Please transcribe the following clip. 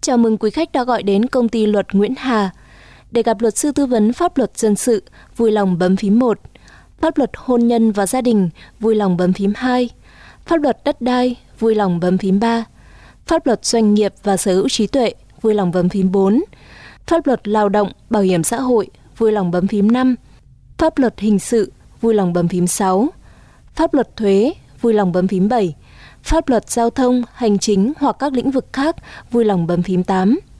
Chào mừng quý khách đã gọi đến công ty luật Nguyễn Hà. Để gặp luật sư tư vấn pháp luật dân sự, vui lòng bấm phím 1. Pháp luật hôn nhân và gia đình, vui lòng bấm phím 2. Pháp luật đất đai, vui lòng bấm phím 3. Pháp luật doanh nghiệp và sở hữu trí tuệ, vui lòng bấm phím 4. Pháp luật lao động, bảo hiểm xã hội, vui lòng bấm phím 5. Pháp luật hình sự, vui lòng bấm phím 6. Pháp luật thuế, vui lòng bấm phím 7. Pháp luật giao thông, hành chính hoặc các lĩnh vực khác, vui lòng bấm phím 8.